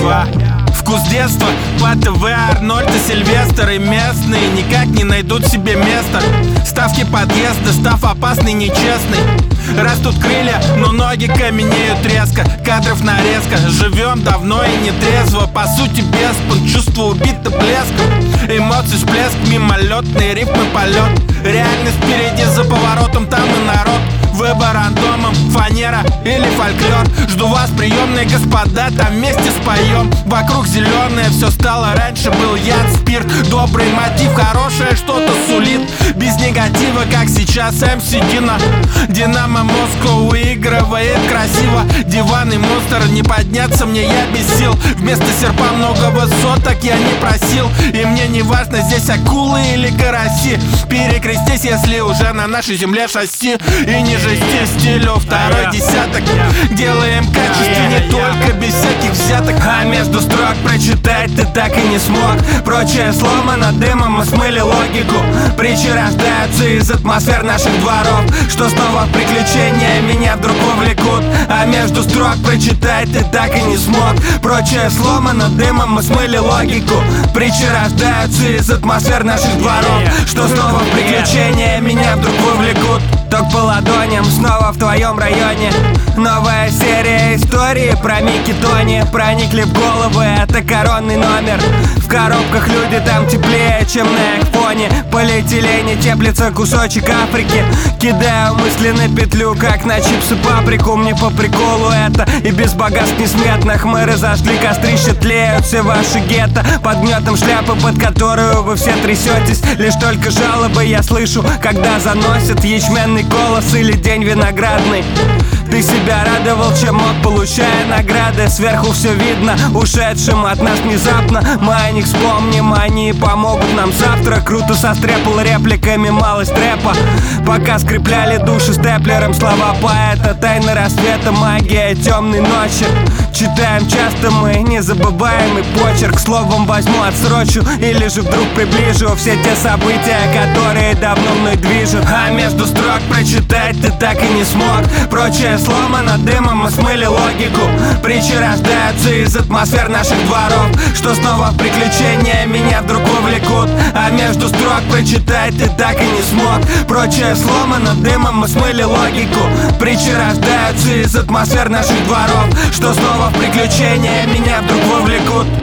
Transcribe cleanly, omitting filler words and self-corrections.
Москва. Вкус детства по ТВ, Арнольд и Сильвестр. И местные никак не найдут себе места. Ставки подъезда, став опасный, нечестный. Растут крылья, но ноги каменеют резко. Кадров нарезка, живем давно и не трезво. По сути без пункт, чувство убито блеском. Эмоций всплеск, мимолетный рифмы полет. Реальность впереди, за поворотом там и народ. Выбор рандомом, фанера или фольклор. Жду вас, приемные господа, там вместе споем. Вокруг зеленое, все стало раньше, был яд, спирт. Добрый мотив, хорошее что-то сулит. Без негатива, как сейчас МС Дина. Динамо Москва выигрывает красиво. Диван и монстр, не подняться мне, я без сил. Вместо серпа много высоток я не просил. И мне не важно, здесь акулы или караси. Перекрестись, если уже на нашей земле шасси. И не жести стилю второй десяток. Делаем качественнее, только без всяких взяток. А между строк прочитать ты так и не смог. Прочее сломано дымом, мы смыли логику. Притчи рождаются из атмосфер наших дворов, что снова в приключения меня вдруг увлекут. А между строк прочитать ты так и не смог. Прочее сломано дымом, мы смыли логику. Притчи рождаются из атмосфер наших дворов, что снова в приключения меня вдруг увлекут. Ток по ладоням, снова в твоем районе. Новая серия истории про Микки Тони. Проникли в головы, это коронный номер. В коробках люди там теплее, чем на их фоне. Полиэтилене теплится кусочек Африки. Кидаю мысли на петлю, как на чипсы паприку. Мне по приколу это, и без богатств несметных. Мы разожгли кострища, тлеют все ваши гетто. Под гнетом шляпы, под которую вы все трясетесь. Лишь только жалобы я слышу, когда заносят ячменный голос или день виноградный. Ты себя радовал, чем мог, получая награды. Сверху все видно, ушедшим от нас внезапно. Мы о них вспомним, они помогут нам завтра. Круто состряпал репликами малость рэпа. Пока скрепляли души степлером слова поэта. Тайны рассвета, магия темной ночи. Читаем часто мы незабываемый почерк. Словом возьму, отсрочу или же вдруг приближу все те события, которые давно мной движут. А между строк прочитать ты так и не смог. Прочее сломано дымом, мы смыли логику. Притчи рождаются из атмосфер наших дворов, что снова в приключения меня вдруг увлекут. А между строк прочитать ты так и не смог. Прочее сломано дымом, мы смыли логику. Притчи рождаются из атмосфер наших дворов, что снова в приключения меня вдруг вовлекут.